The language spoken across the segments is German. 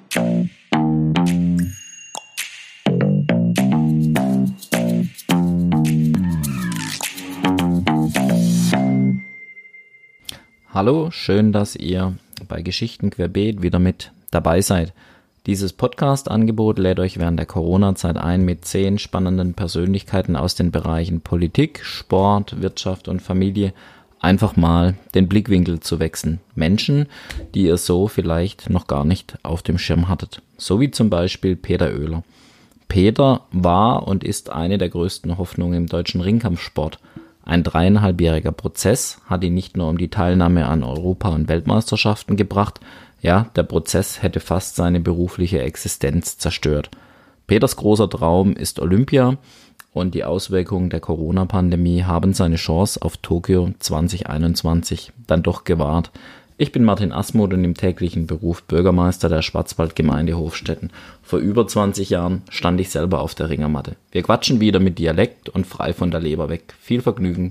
Hallo, schön, dass ihr bei Geschichten querbeet wieder mit dabei seid. Dieses Podcast-Angebot lädt euch während der Corona-Zeit ein, mit 10 spannenden Persönlichkeiten aus den Bereichen Politik, Sport, Wirtschaft und Familie einfach mal den Blickwinkel zu wechseln. Menschen, die ihr so vielleicht noch gar nicht auf dem Schirm hattet. So wie zum Beispiel Peter Oehler. Peter war und ist eine der größten Hoffnungen im deutschen Ringkampfsport. Ein 3,5-jähriger Prozess hat ihn nicht nur um die Teilnahme an Europa- und Weltmeisterschaften gebracht, ja, der Prozess hätte fast seine berufliche Existenz zerstört. Peters großer Traum ist Olympia und die Auswirkungen der Corona-Pandemie haben seine Chance auf Tokio 2021 dann doch gewahrt. Ich bin Martin Asmuth und im täglichen Beruf Bürgermeister der Schwarzwaldgemeinde Hofstetten. Vor über 20 Jahren stand ich selber auf der Ringermatte. Wir quatschen wieder mit Dialekt und frei von der Leber weg. Viel Vergnügen.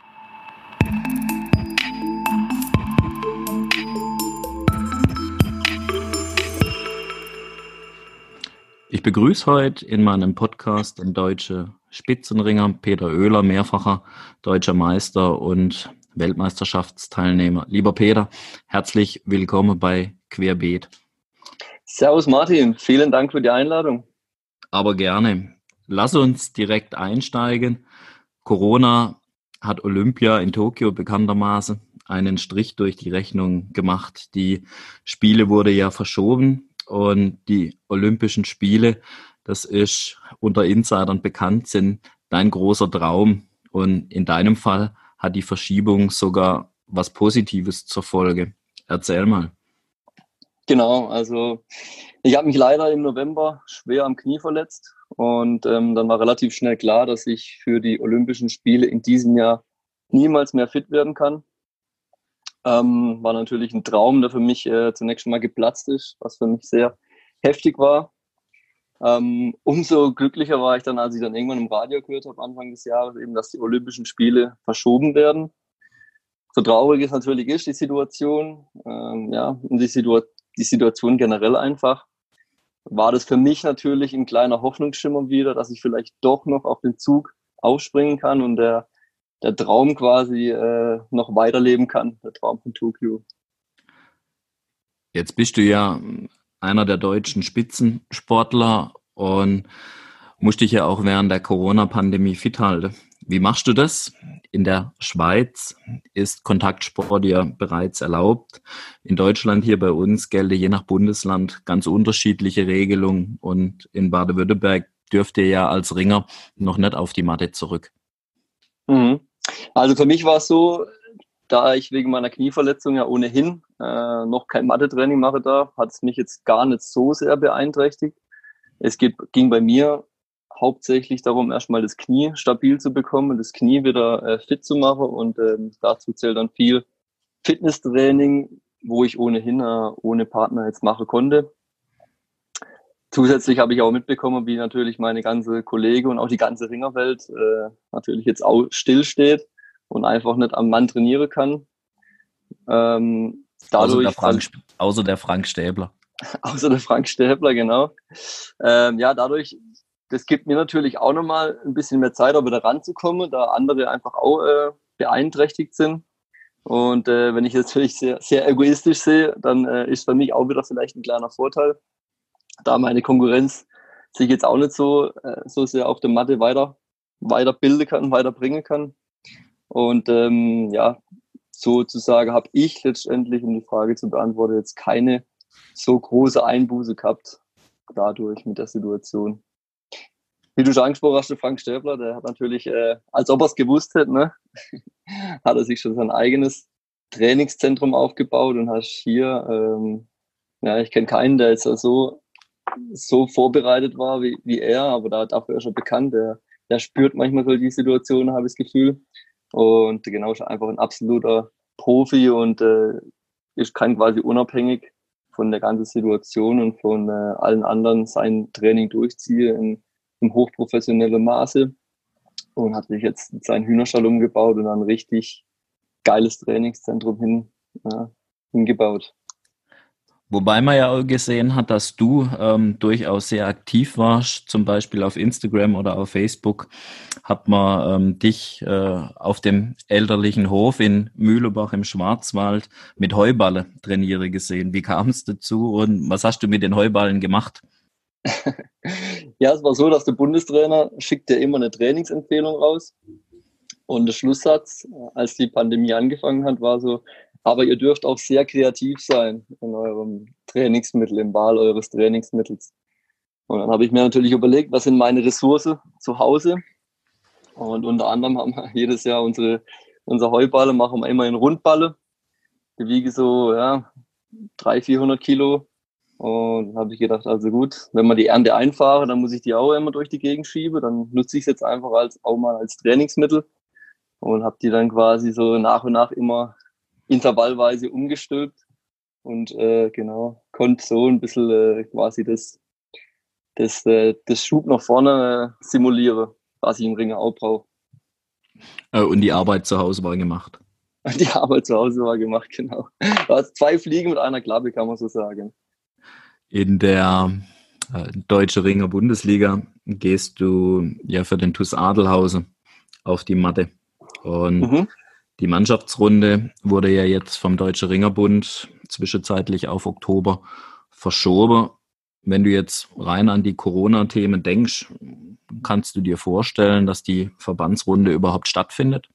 Ich begrüße heute in meinem Podcast den deutschen Spitzenringer Peter Oehler, mehrfacher deutscher Meister und Weltmeisterschaftsteilnehmer. Lieber Peter, herzlich willkommen bei Querbeet. Servus Martin, vielen Dank für die Einladung. Aber gerne. Lass uns direkt einsteigen. Corona hat Olympia in Tokio bekanntermaßen einen Strich durch die Rechnung gemacht. Die Spiele wurde ja verschoben und die Olympischen Spiele, das ist unter Insidern bekannt, sind dein großer Traum. Und in deinem Fall hat die Verschiebung sogar was Positives zur Folge. Erzähl mal. Genau, also ich habe mich leider im November schwer am Knie verletzt und dann war relativ schnell klar, dass ich für die Olympischen Spiele in diesem Jahr niemals mehr fit werden kann. War natürlich ein Traum, der für mich zunächst mal geplatzt ist, was für mich sehr heftig war. Umso glücklicher war ich dann, als ich dann irgendwann im Radio gehört habe, Anfang des Jahres, eben, dass die Olympischen Spiele verschoben werden. So traurig es natürlich ist, die Situation, und die Situation generell einfach, war das für mich natürlich ein kleiner Hoffnungsschimmer wieder, dass ich vielleicht doch noch auf den Zug aufspringen kann und der Traum quasi noch weiterleben kann, der Traum von Tokio. Jetzt bist du ja einer der deutschen Spitzensportler und musst dich ja auch während der Corona-Pandemie fit halten. Wie machst du das? In der Schweiz ist Kontaktsport ja bereits erlaubt. In Deutschland hier bei uns gelten je nach Bundesland ganz unterschiedliche Regelungen und in Baden-Württemberg dürft ihr ja als Ringer noch nicht auf die Matte zurück. Also für mich war es so, da ich wegen meiner Knieverletzung ja ohnehin noch kein Mathetraining machen darf, hat es mich jetzt gar nicht so sehr beeinträchtigt. Es ging bei mir hauptsächlich darum, erstmal das Knie stabil zu bekommen, das Knie wieder fit zu machen und dazu zählt dann viel Fitnesstraining, wo ich ohnehin ohne Partner jetzt machen konnte. Zusätzlich habe ich auch mitbekommen, wie natürlich meine ganze Kollege und auch die ganze Ringerwelt natürlich jetzt auch stillsteht und einfach nicht am Mann trainieren kann. Außer der Frank Stäbler. Außer der Frank Stäbler, genau. Dadurch, das gibt mir natürlich auch nochmal ein bisschen mehr Zeit, auch wieder ranzukommen, da andere einfach auch beeinträchtigt sind. Und wenn ich jetzt natürlich sehr, sehr egoistisch sehe, dann ist für mich auch wieder vielleicht ein kleiner Vorteil, da meine Konkurrenz sich jetzt auch nicht so sehr auf der Matte weiter bilden kann, weiterbringen kann. Und sozusagen habe ich letztendlich, um die Frage zu beantworten, jetzt keine so große Einbuße gehabt dadurch mit der Situation. Wie du schon angesprochen hast, der Frank Stäbler, der hat natürlich, als ob er es gewusst hätte, ne, hat er sich schon sein eigenes Trainingszentrum aufgebaut und hast hier, ich kenne keinen, der jetzt so vorbereitet war wie er, aber dafür ist er bekannt. Der spürt manchmal so die Situation, habe ich das Gefühl. Und genau, ist einfach ein absoluter Profi und kann quasi unabhängig von der ganzen Situation und von allen anderen sein Training durchziehen im hochprofessionellen Maße und hat sich jetzt seinen Hühnerstall umgebaut und ein richtig geiles Trainingszentrum hingebaut. Wobei man ja auch gesehen hat, dass du durchaus sehr aktiv warst, zum Beispiel auf Instagram oder auf Facebook, hat man dich auf dem elterlichen Hof in Mühlebach im Schwarzwald mit Heuballe trainiere gesehen. Wie kam es dazu und was hast du mit den Heuballen gemacht? Ja, es war so, dass der Bundestrainer schickt ja immer eine Trainingsempfehlung raus. Und der Schlusssatz, als die Pandemie angefangen hat, war so, aber ihr dürft auch sehr kreativ sein in eurem Trainingsmittel, im Wahl eures Trainingsmittels. Und dann habe ich mir natürlich überlegt, was sind meine Ressourcen zu Hause? Und unter anderem haben wir jedes Jahr unser Heuballe, machen wir immer in Rundballe. Die wiegen so, ja, 300, 400 Kilo. Und dann habe ich gedacht, also gut, wenn man die Ernte einfahre, dann muss ich die auch immer durch die Gegend schieben. Dann nutze ich es jetzt einfach auch mal als Trainingsmittel und habe die dann quasi so nach und nach immer intervallweise umgestülpt und genau, konnte so ein bisschen quasi das Schub nach vorne simulieren, was ich im Ring auch brauche. Und die Arbeit zu Hause war gemacht. Die Arbeit zu Hause war gemacht, genau. Da hast 2 Fliegen mit einer Klappe, kann man so sagen. In der Deutsche Ringer Bundesliga gehst du ja für den TuS Adelhausen auf die Matte. Und die Mannschaftsrunde wurde ja jetzt vom Deutsche Ringerbund zwischenzeitlich auf Oktober verschoben. Wenn du jetzt rein an die Corona-Themen denkst, kannst du dir vorstellen, dass die Verbandsrunde überhaupt stattfindet?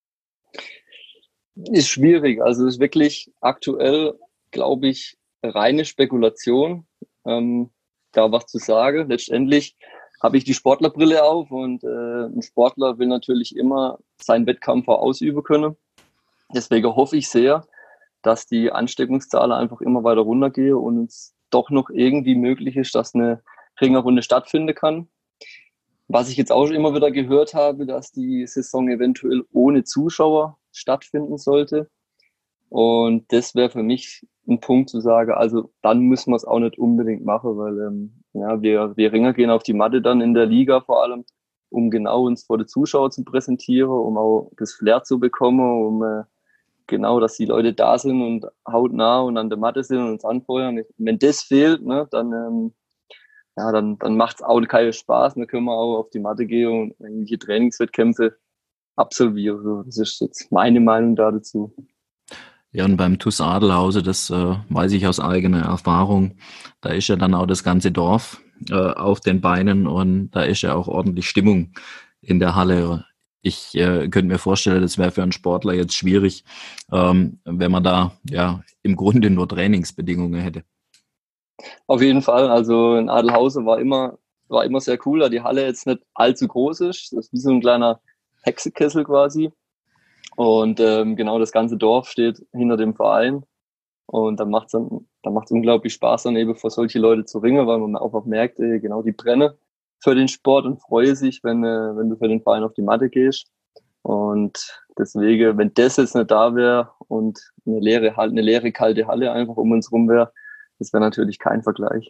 Ist schwierig. Also ist wirklich aktuell, glaube ich, reine Spekulation, da was zu sagen. Letztendlich habe ich die Sportlerbrille auf und ein Sportler will natürlich immer seinen Wettkampf auch ausüben können. Deswegen hoffe ich sehr, dass die Ansteckungszahlen einfach immer weiter runtergehen und es doch noch irgendwie möglich ist, dass eine Ringerrunde stattfinden kann. Was ich jetzt auch immer wieder gehört habe, dass die Saison eventuell ohne Zuschauer stattfinden sollte. Und das wäre für mich ein Punkt zu sagen, also dann müssen wir es auch nicht unbedingt machen, weil ja, wir Ringer gehen auf die Matte dann in der Liga vor allem, um genau uns vor den Zuschauern zu präsentieren, um auch das Flair zu bekommen, um genau, dass die Leute da sind und hautnah und an der Matte sind und uns anfeuern. Wenn das fehlt, ne, dann ja, dann macht es auch keinen Spaß. Dann können wir auch auf die Matte gehen und irgendwelche Trainingswettkämpfe absolvieren. So, das ist jetzt meine Meinung da dazu. Ja, und beim TuS Adelhausen, das weiß ich aus eigener Erfahrung, da ist ja dann auch das ganze Dorf auf den Beinen und da ist ja auch ordentlich Stimmung in der Halle. Ich könnte mir vorstellen, das wäre für einen Sportler jetzt schwierig, wenn man da ja im Grunde nur Trainingsbedingungen hätte. Auf jeden Fall. Also in Adelhausen war immer sehr cool, da die Halle jetzt nicht allzu groß ist. Das ist wie so ein kleiner Hexenkessel quasi. Und genau das ganze Dorf steht hinter dem Verein. Und dann macht's unglaublich Spaß, dann eben vor solche Leute zu ringen, weil man auch merkt, genau, die brennen für den Sport und freue sich, wenn du für den Verein auf die Matte gehst. Und deswegen, wenn das jetzt nicht da wäre und eine leere, kalte Halle einfach um uns rum wäre, das wäre natürlich kein Vergleich.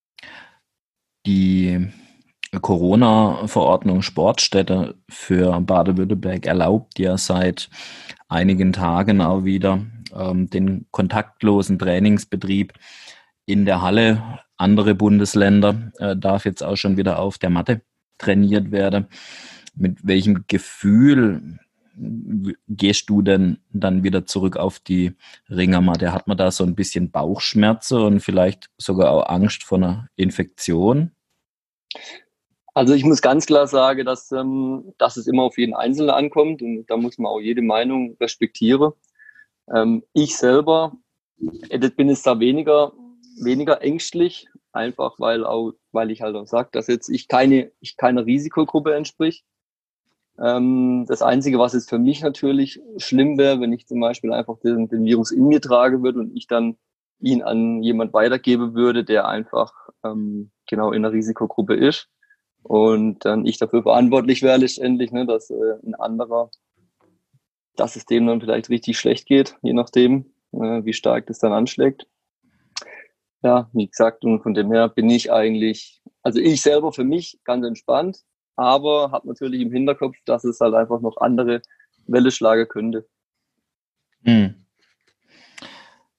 Die Corona-Verordnung Sportstätte für Baden-Württemberg erlaubt ja seit einigen Tagen auch wieder den kontaktlosen Trainingsbetrieb in der Halle. Andere Bundesländer darf jetzt auch schon wieder auf der Matte trainiert werden. Mit welchem Gefühl gehst du denn dann wieder zurück auf die Ringermatte? Hat man da so ein bisschen Bauchschmerzen und vielleicht sogar auch Angst vor einer Infektion? Also ich muss ganz klar sagen, dass es immer auf jeden Einzelnen ankommt und da muss man auch jede Meinung respektieren. Ich selber bin jetzt da weniger ängstlich, einfach weil ich halt auch sage, dass jetzt ich keiner Risikogruppe entsprich. Das Einzige, was jetzt für mich natürlich schlimm wäre, wenn ich zum Beispiel einfach den Virus in mir tragen würde und ich dann ihn an jemand weitergeben würde, der einfach genau in der Risikogruppe ist. Und dann ich dafür verantwortlich wäre letztendlich, ne, dass ein anderer, dass es dem dann vielleicht richtig schlecht geht, je nachdem, wie stark das dann anschlägt. Ja, wie gesagt, und von dem her bin ich eigentlich, also ich selber für mich ganz entspannt, aber habe natürlich im Hinterkopf, dass es halt einfach noch andere Welle schlagen könnte. Hm.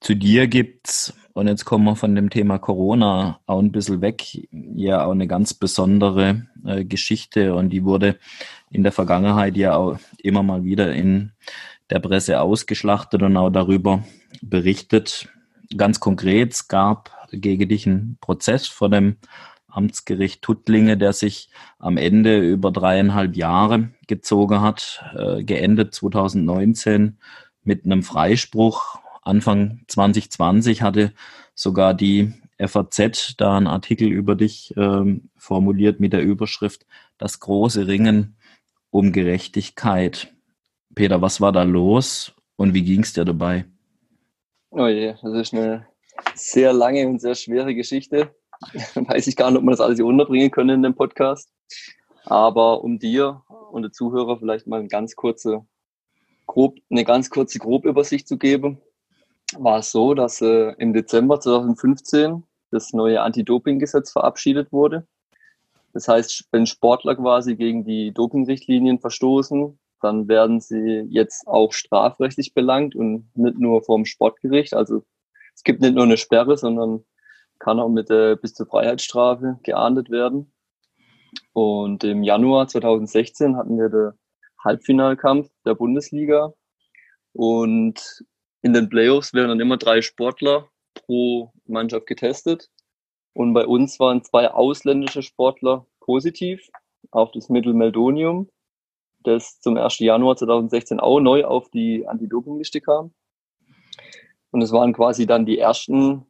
Zu dir gibt's, und jetzt kommen wir von dem Thema Corona auch ein bisschen weg, ja auch eine ganz besondere Geschichte, und die wurde in der Vergangenheit ja auch immer mal wieder in der Presse ausgeschlachtet und auch darüber berichtet. Ganz konkret, es gab gegen dich einen Prozess vor dem Amtsgericht Tuttlinge, der sich am Ende über 3,5 Jahre gezogen hat, geendet 2019 mit einem Freispruch. Anfang 2020 hatte sogar die FAZ da einen Artikel über dich formuliert mit der Überschrift „Das große Ringen um Gerechtigkeit". Peter, was war da los und wie ging es dir dabei? Oh je, das ist eine sehr lange und sehr schwere Geschichte. Weiß ich gar nicht, ob man das alles hier unterbringen können in dem Podcast. Aber um dir und den Zuhörer vielleicht mal eine ganz kurze Grobübersicht zu geben, war es so, dass im Dezember 2015 das neue Anti-Doping-Gesetz verabschiedet wurde. Das heißt, wenn Sportler quasi gegen die Dopingrichtlinien verstoßen, dann werden sie jetzt auch strafrechtlich belangt und nicht nur vom Sportgericht. Also es gibt nicht nur eine Sperre, sondern kann auch mit bis zur Freiheitsstrafe geahndet werden. Und im Januar 2016 hatten wir den Halbfinalkampf der Bundesliga. Und in den Playoffs werden dann immer 3 Sportler pro Mannschaft getestet. Und bei uns waren 2 ausländische Sportler positiv auf das Mittel Meldonium, das zum 1. Januar 2016 auch neu auf die Anti-Doping-Liste kam. Und es waren quasi dann die ersten,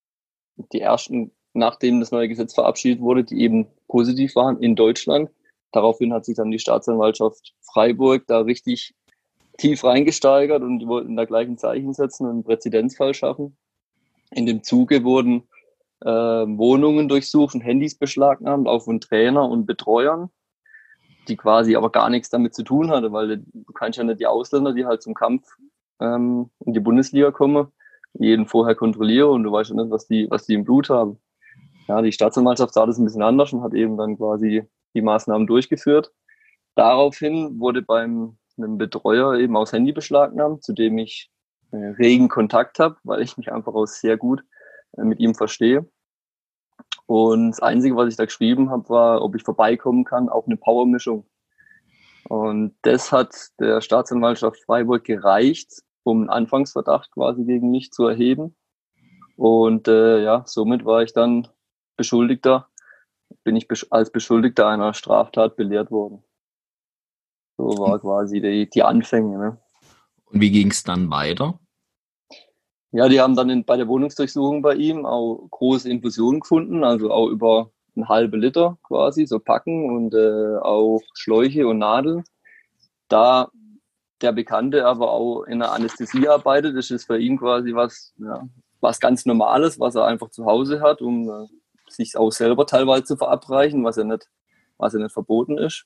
nachdem das neue Gesetz verabschiedet wurde, die eben positiv waren in Deutschland. Daraufhin hat sich dann die Staatsanwaltschaft Freiburg da richtig tief reingesteigert und die wollten da gleich ein Zeichen setzen und einen Präzedenzfall schaffen. In dem Zuge wurden Wohnungen durchsucht und Handys beschlagnahmt, auch von Trainer und Betreuern, die quasi aber gar nichts damit zu tun hatte, weil du kannst ja nicht die Ausländer, die halt zum Kampf in die Bundesliga kommen, jeden vorher kontrollieren und du weißt ja nicht, was die im Blut haben. Ja, die Staatsanwaltschaft sah das ein bisschen anders und hat eben dann quasi die Maßnahmen durchgeführt. Daraufhin wurde beim einem Betreuer eben auch das Handy beschlagnahmt, zu dem ich regen Kontakt habe, weil ich mich einfach auch sehr gut mit ihm verstehe. Und das Einzige, was ich da geschrieben habe, war, ob ich vorbeikommen kann auf eine Powermischung. Und das hat der Staatsanwaltschaft Freiburg gereicht, um einen Anfangsverdacht quasi gegen mich zu erheben. Und ja, somit war ich dann bin ich als Beschuldigter einer Straftat belehrt worden. So war quasi die Anfänge. Ne? Und wie ging es dann weiter? Ja, die haben dann bei der Wohnungsdurchsuchung bei ihm auch große Infusionen gefunden, also auch über 1/2 Liter quasi, so Packen und auch Schläuche und Nadeln. Da der Bekannte aber auch in der Anästhesie arbeitet, das ist für ihn quasi was ganz Normales, was er einfach zu Hause hat, um sich auch selber teilweise zu verabreichen, was ja nicht verboten ist.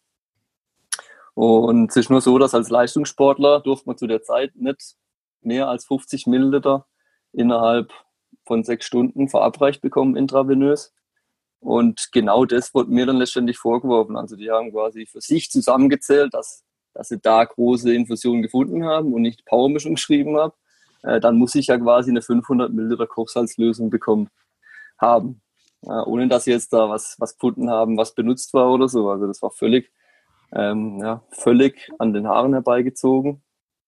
Und es ist nur so, dass als Leistungssportler durfte man zu der Zeit nicht mehr als 50 Milliliter innerhalb von 6 Stunden verabreicht bekommen, intravenös. Und genau das wurde mir dann letztendlich vorgeworfen. Also die haben quasi für sich zusammengezählt, dass sie da große Infusionen gefunden haben und nicht Powermischung geschrieben haben. Dann muss ich ja quasi eine 500 Milliliter Kochsalzlösung bekommen haben. Ohne dass sie jetzt da was gefunden haben, was benutzt war oder so. Also das war völlig an den Haaren herbeigezogen.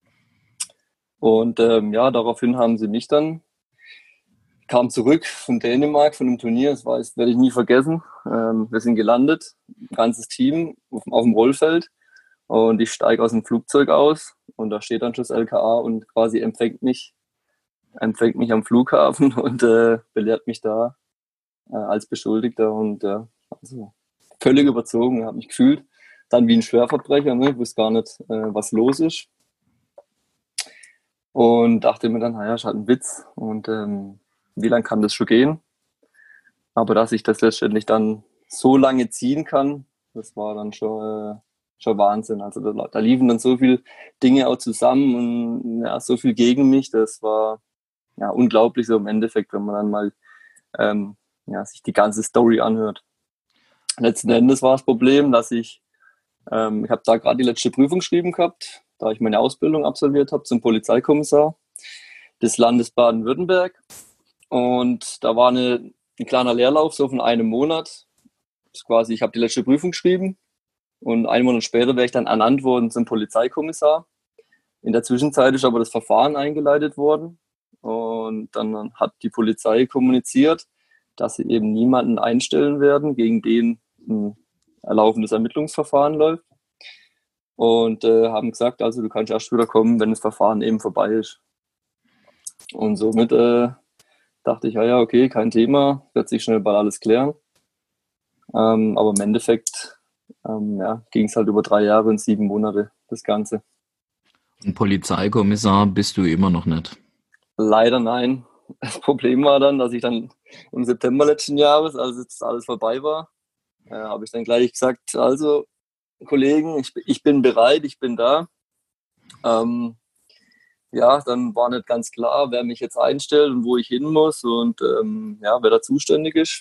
Und ja, daraufhin haben sie mich dann, kam zurück von Dänemark, von einem Turnier, das werde ich nie vergessen. Wir sind gelandet, ein ganzes Team auf dem Rollfeld und ich steige aus dem Flugzeug aus und da steht dann schon das LKA und quasi empfängt mich am Flughafen und belehrt mich da als Beschuldigter und also völlig überzogen, habe mich gefühlt dann wie ein Schwerverbrecher, ne? Ich wusste gar nicht, was los ist. Und dachte mir dann, naja, ist halt ein Witz. Und wie lange kann das schon gehen? Aber dass ich das letztendlich dann so lange ziehen kann, das war dann schon Wahnsinn. Also da liefen dann so viele Dinge auch zusammen und ja, so viel gegen mich. Das war ja unglaublich so im Endeffekt, wenn man dann mal sich die ganze Story anhört. Letzten Endes war das Problem, dass ich habe da gerade die letzte Prüfung geschrieben gehabt, da ich meine Ausbildung absolviert habe zum Polizeikommissar. des Landes Baden-Württemberg. Und da war ein kleiner Leerlauf so von einem Monat. Das ist quasi, ich habe die letzte Prüfung geschrieben und einen Monat später wäre ich dann ernannt worden zum Polizeikommissar. In der Zwischenzeit ist aber das Verfahren eingeleitet worden und dann hat die Polizei kommuniziert, dass sie eben niemanden einstellen werden, gegen den ein laufendes Ermittlungsverfahren läuft. Und haben gesagt, also du kannst erst wieder kommen, wenn das Verfahren eben vorbei ist. Und somit dachte ich, ja, okay, kein Thema, wird sich schnell bald alles klären. Aber im Endeffekt ging es halt über 3 Jahre und 7 Monate, das Ganze. Ein Polizeikommissar bist du immer noch nicht. Leider nein. Das Problem war dann, dass ich dann im September letzten Jahres, als jetzt alles vorbei war, habe ich dann gleich gesagt, also Kollegen, ich bin bereit, ich bin da. Dann war nicht ganz klar, wer mich jetzt einstellt und wo ich hin muss und wer da zuständig ist.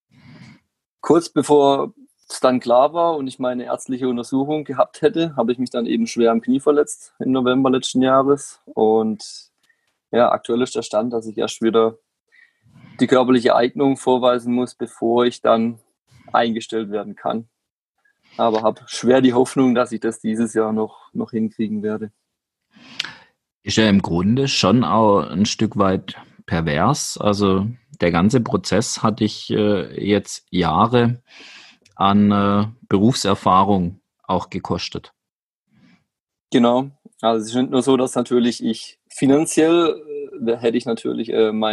Kurz bevor es dann klar war und ich meine ärztliche Untersuchung gehabt hätte, habe ich mich dann eben schwer am Knie verletzt im November letzten Jahres. Und ja, aktuell ist der Stand, dass ich erst wieder die körperliche Eignung vorweisen muss, bevor ich dann eingestellt werden kann. Aber habe schwer die Hoffnung, dass ich das dieses Jahr noch hinkriegen werde. Ist ja im Grunde schon auch ein Stück weit pervers. Also der ganze Prozess hat dich jetzt Jahre an Berufserfahrung auch gekostet. Genau. Also es ist nicht nur so, dass natürlich ich finanziell hätte ich natürlich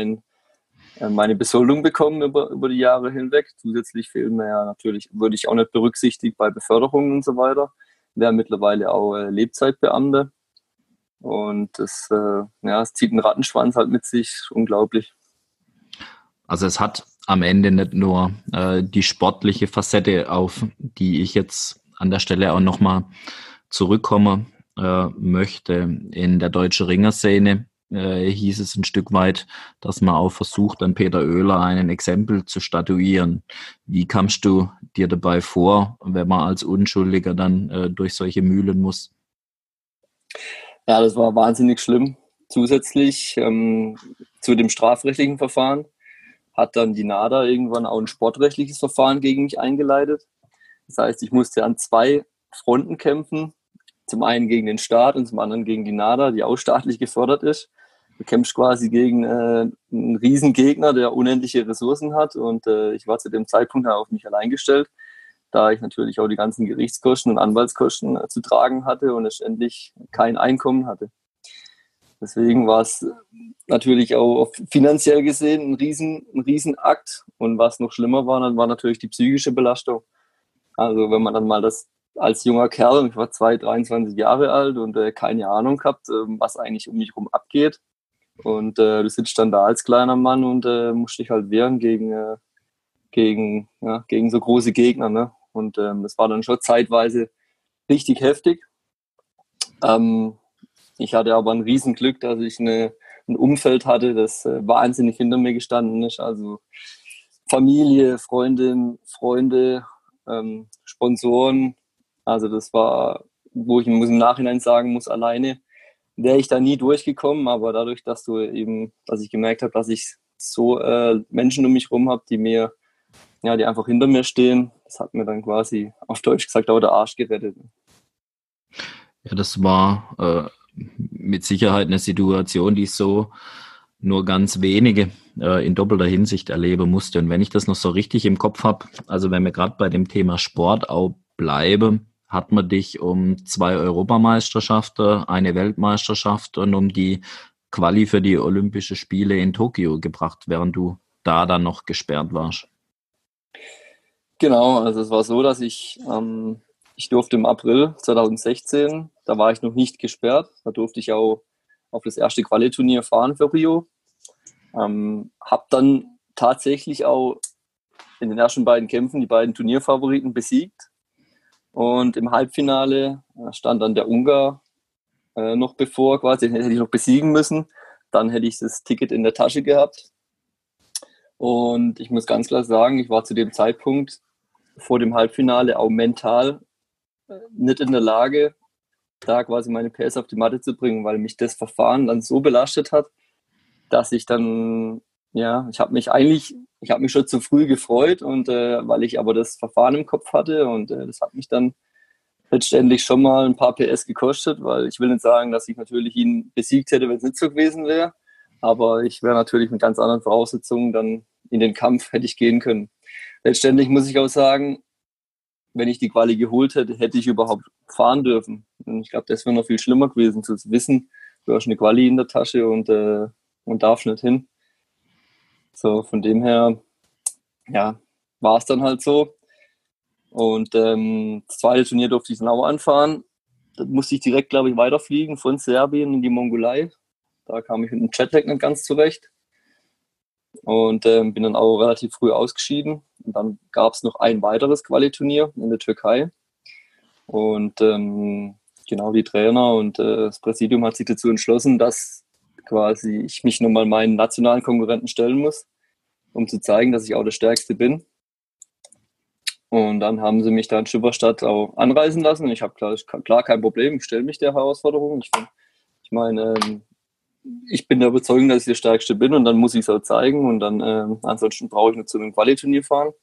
meine Besoldung bekommen über die Jahre hinweg. Zusätzlich fehlen mir ja natürlich, würde ich auch nicht berücksichtigt bei Beförderungen und so weiter. Wäre mittlerweile auch Lebzeitbeamte. Und es zieht einen Rattenschwanz halt mit sich. Unglaublich. Also es hat am Ende nicht nur die sportliche Facette, auf die ich jetzt an der Stelle auch nochmal zurückkommen möchte. In der deutschen Ringerszene hieß es ein Stück weit, dass man auch versucht, an Peter Oehler ein Exempel zu statuieren. Wie kamst du dir dabei vor, wenn man als Unschuldiger dann durch solche Mühlen muss? Ja, das war wahnsinnig schlimm. Zusätzlich zu dem strafrechtlichen Verfahren hat dann die NADA irgendwann auch ein sportrechtliches Verfahren gegen mich eingeleitet. Das heißt, ich musste an 2 Fronten kämpfen. Zum einen gegen den Staat und zum anderen gegen die NADA, die auch staatlich gefördert ist. Du kämpfst quasi gegen einen Riesengegner, der unendliche Ressourcen hat. Und ich war zu dem Zeitpunkt auf mich allein gestellt, da ich natürlich auch die ganzen Gerichtskosten und Anwaltskosten zu tragen hatte und letztendlich kein Einkommen hatte. Deswegen war es natürlich auch finanziell gesehen ein Riesenakt. Und was noch schlimmer war, dann war natürlich die psychische Belastung. Also wenn man dann mal das als junger Kerl, ich war 23 Jahre alt und keine Ahnung gehabt, was eigentlich um mich herum abgeht. Und du sitzt dann da als kleiner Mann und musst dich halt wehren gegen so große Gegner. Ne? Und das war dann schon zeitweise richtig heftig. Ich hatte aber ein Riesenglück, dass ich ein Umfeld hatte, das wahnsinnig hinter mir gestanden ist. Also Familie, Freunde, Sponsoren. Also das war, wo ich im Nachhinein sagen muss, alleine wäre ich da nie durchgekommen. Aber dadurch, dass ich gemerkt habe, dass ich so Menschen um mich herum habe, die einfach hinter mir stehen, das hat mir dann quasi auf Deutsch gesagt auch der Arsch gerettet. Ja, das war mit Sicherheit eine Situation, die so nur ganz wenige in doppelter Hinsicht erleben musste. Und wenn ich das noch so richtig im Kopf habe, also wenn wir gerade bei dem Thema Sport auch bleiben, hat man dich um 2 Europameisterschaften, eine Weltmeisterschaft und um die Quali für die Olympischen Spiele in Tokio gebracht, während du da dann noch gesperrt warst. Genau, also es war so, dass ich durfte im April 2016, da war ich noch nicht gesperrt, da durfte ich auch auf das erste Quali-Turnier fahren für Rio. Habe dann tatsächlich auch in den ersten beiden Kämpfen die beiden Turnierfavoriten besiegt. Und im Halbfinale stand dann der Ungar noch bevor, quasi, den hätte ich noch besiegen müssen. Dann hätte ich das Ticket in der Tasche gehabt. Und ich muss ganz klar sagen, ich war zu dem Zeitpunkt vor dem Halbfinale auch mental nicht in der Lage, da quasi meine PS auf die Matte zu bringen, weil mich das Verfahren dann so belastet hat, dass ich dann, ja, ich habe mich schon zu früh gefreut und weil ich aber das Verfahren im Kopf hatte und das hat mich dann letztendlich schon mal ein paar PS gekostet, weil ich will nicht sagen, dass ich natürlich ihn besiegt hätte, wenn es nicht so gewesen wäre, aber ich wäre natürlich mit ganz anderen Voraussetzungen dann in den Kampf hätte ich gehen können. Letztendlich muss ich auch sagen, wenn ich die Quali geholt hätte, hätte ich überhaupt fahren dürfen. Und ich glaube, das wäre noch viel schlimmer gewesen, zu wissen, du hast eine Quali in der Tasche und darfst nicht hin. So, von dem her, ja, war es dann halt so. Und das zweite Turnier durfte ich dann auch anfahren. Da musste ich direkt, glaube ich, weiterfliegen von Serbien in die Mongolei. Da kam ich mit dem Jetlag nicht ganz zurecht. Und bin dann auch relativ früh ausgeschieden. Und dann gab es noch ein weiteres Quali-Turnier in der Türkei. Und genau die Trainer und das Präsidium hat sich dazu entschlossen, dass quasi ich mich nochmal meinen nationalen Konkurrenten stellen muss, um zu zeigen, dass ich auch der Stärkste bin. Und dann haben sie mich da in Schipperstadt auch anreisen lassen. Ich habe klar kein Problem, ich stelle mich der Herausforderung. Ich meine, ich bin der Überzeugung, dass ich der Stärkste bin und dann muss ich es auch zeigen und dann ansonsten brauche ich nur zu einem Quali-Turnier fahren.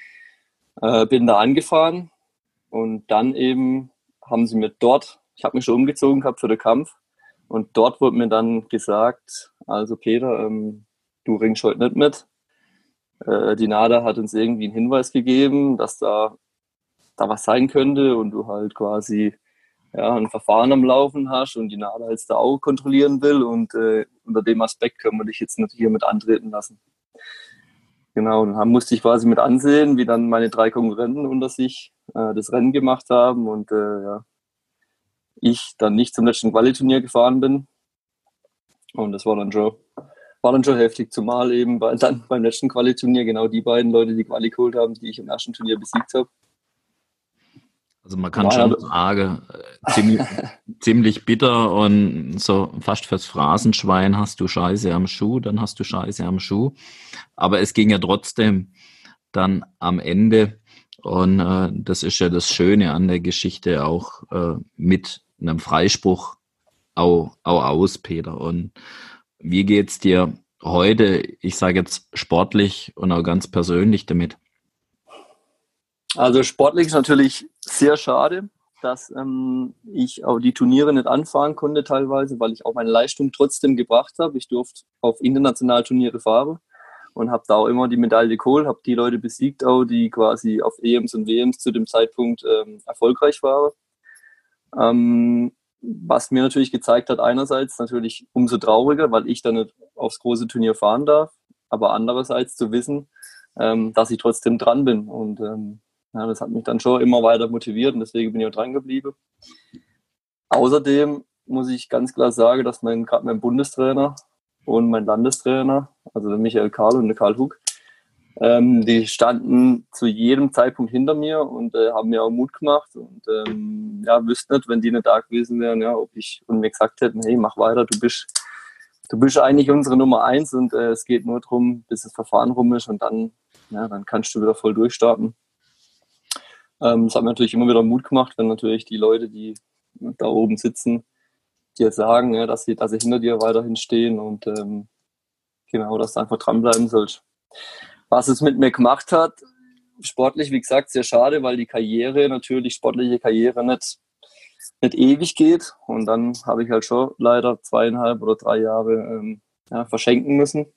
Bin da angefahren und dann eben haben sie mir dort, ich habe mich schon umgezogen gehabt für den Kampf und dort wurde mir dann gesagt, also Peter, du ringst heute nicht mit. Die NADA hat uns irgendwie einen Hinweis gegeben, dass da was sein könnte und du halt quasi ein Verfahren am Laufen hast und die NADA jetzt da auch kontrollieren will und unter dem Aspekt können wir dich jetzt nicht hier mit antreten lassen. Genau, und dann musste ich quasi mit ansehen, wie dann meine 3 Konkurrenten unter sich das Rennen gemacht haben und ich dann nicht zum letzten Quali-Turnier gefahren bin. Und das war dann schon heftig, zumal eben dann beim letzten Quali-Turnier genau die beiden Leute die Quali geholt haben, die ich im ersten Turnier besiegt habe. Also man kann schon sagen, ziemlich bitter und so fast fürs Phrasenschwein hast du Scheiße am Schuh, dann hast du Scheiße am Schuh. Aber es ging ja trotzdem dann am Ende und das ist ja das Schöne an der Geschichte auch mit einem Freispruch auch aus, Peter. Und wie geht's dir heute, ich sage jetzt sportlich und auch ganz persönlich damit? Also sportlich ist natürlich sehr schade, dass ich auch die Turniere nicht anfahren konnte teilweise, weil ich auch meine Leistung trotzdem gebracht habe. Ich durfte auf internationale Turniere fahren und habe da auch immer die Medaille geholt, habe die Leute besiegt auch, die quasi auf EMs und WMs zu dem Zeitpunkt erfolgreich waren. Was mir natürlich gezeigt hat, einerseits natürlich umso trauriger, weil ich dann nicht aufs große Turnier fahren darf, aber andererseits zu wissen, dass ich trotzdem dran bin und das hat mich dann schon immer weiter motiviert und deswegen bin ich auch dran geblieben. Außerdem muss ich ganz klar sagen, dass gerade mein Bundestrainer und mein Landestrainer, also der Michael Karl und der Karl Huck, die standen zu jedem Zeitpunkt hinter mir und haben mir auch Mut gemacht und wüssten nicht, wenn die nicht da gewesen wären, und mir gesagt hätten, hey, mach weiter, du bist eigentlich unsere Nummer 1 und es geht nur darum, bis das Verfahren rum ist und dann kannst du wieder voll durchstarten. Das hat mir natürlich immer wieder Mut gemacht, wenn natürlich die Leute, die da oben sitzen, dir sagen, dass sie hinter dir weiterhin stehen und dass du einfach dranbleiben sollst. Was es mit mir gemacht hat, sportlich, wie gesagt, sehr schade, weil die sportliche Karriere nicht ewig geht. Und dann habe ich halt schon leider 2,5 oder 3 Jahre verschenken müssen.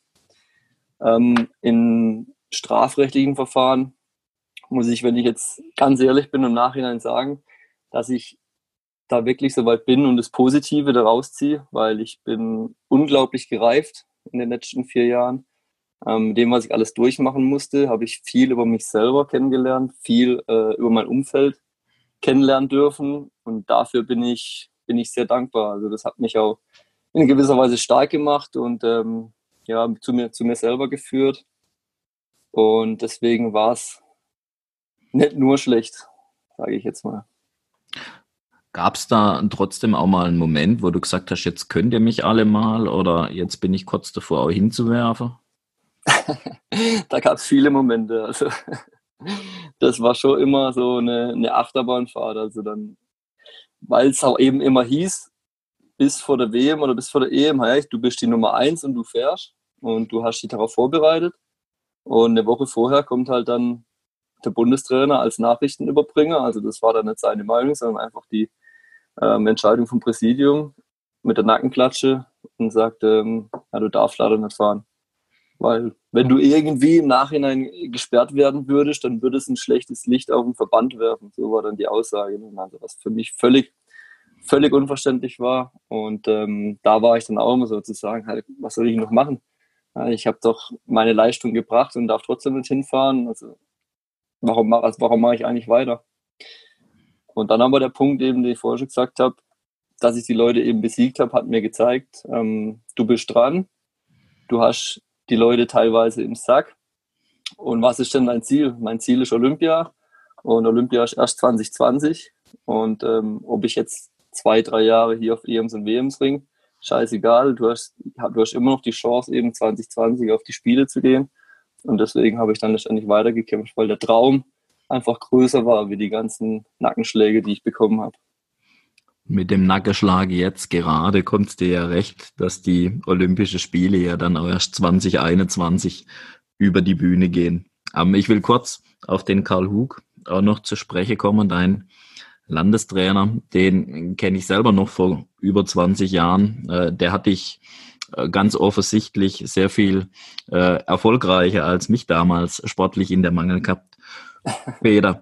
In strafrechtlichen Verfahren muss ich, wenn ich jetzt ganz ehrlich bin, im Nachhinein sagen, dass ich da wirklich so weit bin und das Positive daraus ziehe, weil ich bin unglaublich gereift in den letzten 4 Jahren. Mit dem, was ich alles durchmachen musste, habe ich viel über mich selber kennengelernt, viel über mein Umfeld kennenlernen dürfen und dafür bin ich sehr dankbar. Also das hat mich auch in gewisser Weise stark gemacht und zu mir selber geführt und deswegen war es nicht nur schlecht, sage ich jetzt mal. Gab es da trotzdem auch mal einen Moment, wo du gesagt hast, jetzt könnt ihr mich alle mal oder jetzt bin ich kurz davor, auch hinzuwerfen? Da gab es viele Momente. Also das war schon immer so eine Achterbahnfahrt. Also dann, weil es auch eben immer hieß, bis vor der WM oder bis vor der EM heißt, du bist die Nummer 1 und du fährst und du hast dich darauf vorbereitet. Und eine Woche vorher kommt halt dann der Bundestrainer als Nachrichtenüberbringer. Also das war dann nicht seine Meinung, sondern einfach die Entscheidung vom Präsidium mit der Nackenklatsche und sagt, ja, du darfst leider nicht fahren. Weil wenn du irgendwie im Nachhinein gesperrt werden würdest, dann würde es ein schlechtes Licht auf den Verband werfen. So war dann die Aussage. Also was für mich völlig unverständlich war. Und da war ich dann auch immer sozusagen, halt, was soll ich noch machen? Ja, ich habe doch meine Leistung gebracht und darf trotzdem nicht hinfahren. Also warum mache ich eigentlich weiter? Und dann aber der Punkt eben, den ich vorher schon gesagt habe, dass ich die Leute eben besiegt habe, hat mir gezeigt, du bist dran, du hast die Leute teilweise im Sack. Und was ist denn dein Ziel? Mein Ziel ist Olympia und Olympia ist erst 2020. Und ob ich jetzt 2-3 Jahre hier auf EMs und WMs ring, scheißegal, du hast immer noch die Chance, eben 2020 auf die Spiele zu gehen. Und deswegen habe ich dann letztendlich weitergekämpft, weil der Traum einfach größer war wie die ganzen Nackenschläge, die ich bekommen habe. Mit dem Nackenschlag jetzt gerade kommt es dir ja recht, dass die Olympischen Spiele ja dann auch erst 2021 über die Bühne gehen. Aber ich will kurz auf den Karl Hug auch noch zu sprechen kommen, dein Landestrainer, den kenne ich selber noch vor über 20 Jahren. Der hat dich ganz offensichtlich sehr viel erfolgreicher als mich damals sportlich in der Mangel gehabt. Peter,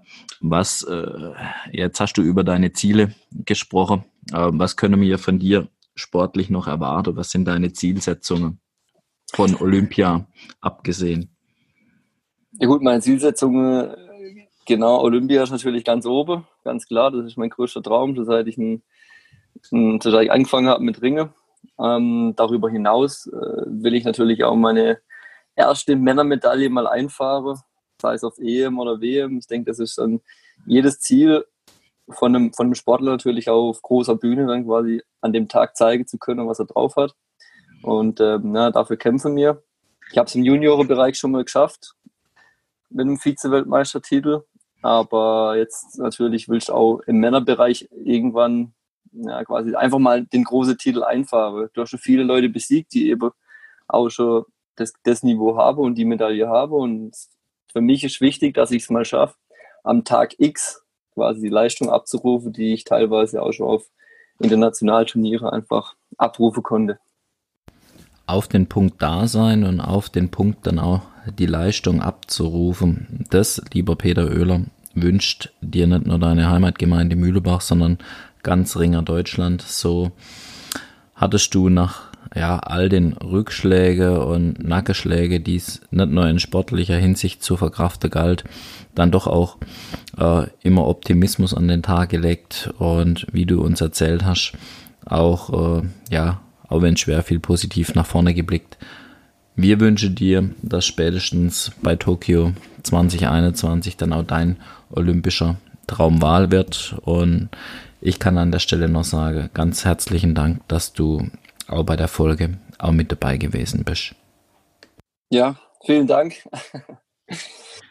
jetzt hast du über deine Ziele gesprochen. Was können wir von dir sportlich noch erwarten? Was sind deine Zielsetzungen von Olympia abgesehen? Ja gut, meine Zielsetzungen, genau, Olympia ist natürlich ganz oben, ganz klar. Das ist mein größter Traum, seit ich angefangen habe mit Ringen. Darüber hinaus will ich natürlich auch meine erste Männermedaille mal einfahren, sei es auf EM oder WM. Ich denke, das ist dann jedes Ziel von einem Sportler natürlich auch auf großer Bühne dann quasi an dem Tag zeigen zu können, was er drauf hat. Und dafür kämpfen wir. Ich habe es im Juniorenbereich schon mal geschafft mit einem Vize-Weltmeistertitel, aber jetzt natürlich will ich auch im Männerbereich irgendwann quasi einfach mal den großen Titel einfahren. Du hast schon viele Leute besiegt, die eben auch schon das Niveau haben und die Medaille haben. Und für mich ist wichtig, dass ich es mal schaffe, am Tag X quasi die Leistung abzurufen, die ich teilweise auch schon auf Internationalturniere einfach abrufen konnte. Auf den Punkt da sein und auf den Punkt dann auch die Leistung abzurufen. Das, lieber Peter Oehler, wünscht dir nicht nur deine Heimatgemeinde Mühlebach, sondern ganz Ringer Deutschland. So hattest du nach all den Rückschlägen und Nackenschlägen, die es nicht nur in sportlicher Hinsicht zu verkraften galt, dann doch auch immer Optimismus an den Tag gelegt und wie du uns erzählt hast, auch wenn schwer viel positiv nach vorne geblickt. Wir wünschen dir, dass spätestens bei Tokio 2021 dann auch dein olympischer Traum wahr wird. Und ich kann an der Stelle noch sagen, ganz herzlichen Dank, dass du auch bei der Folge auch mit dabei gewesen bist. Ja, vielen Dank.